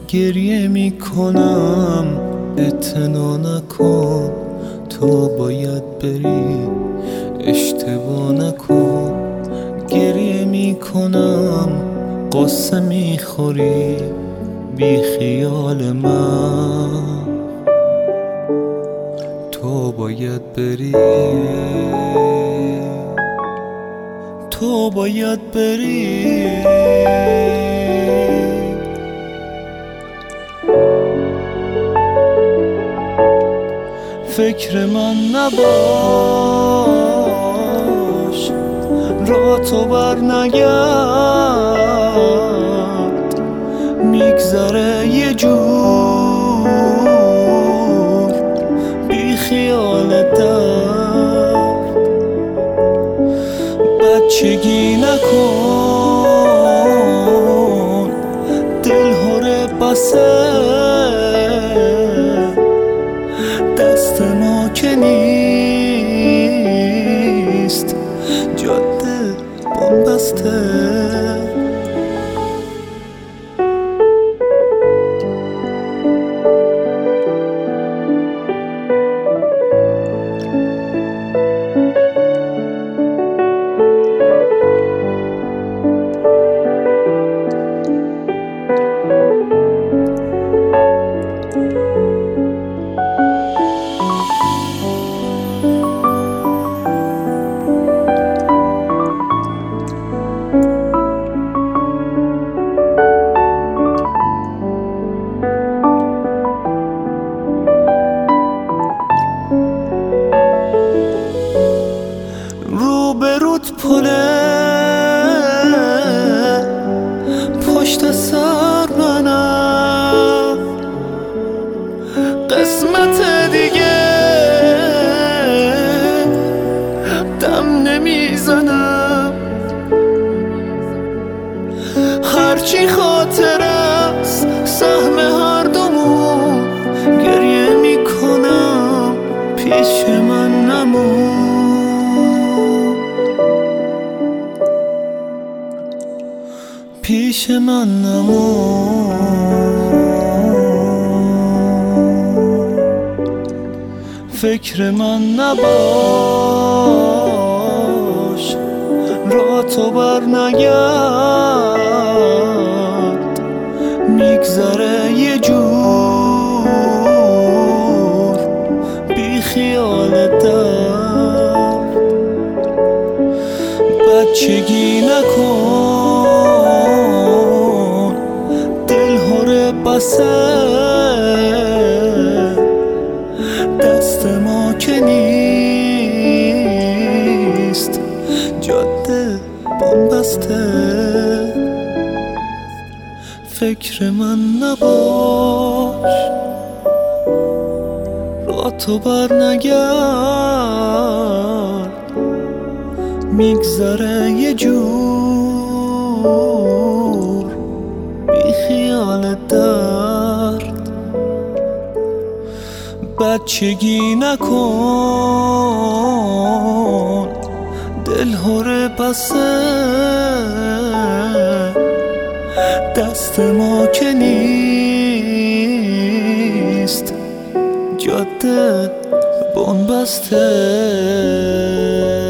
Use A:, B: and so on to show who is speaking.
A: گریه میکنم اعتنا نکن، تو باید بری اشتباه نکن. گریه میکنم قصه میخوری بی خیال من، تو باید بری، تو باید بری. فکر من نباش، راه تو بر نگرد، میگذره یه جور بی خیال درد. بچگی نکن، دل هره بسه، دست ما که نیست جاده بنبسته. روبروت پله، پشت سر منم، قسمت دیگه دم نمیزنم. هرچی خاطر است سهم هر دومون، گریه میکنم پیش من نمون، پیش من نمون. فکر من نباش، راه تو بر نگرد، میگذره یه جور بی خیال درد. بچگی نکن، دل هره بسه، دست ما که نیست جاده بنبسته. فکر من نباش، راه تو بر نگرد، میگذره یه جور بی خیال درد. بچگی نکن، دل هره بسه، دست ما که نیست جاده بنبسته.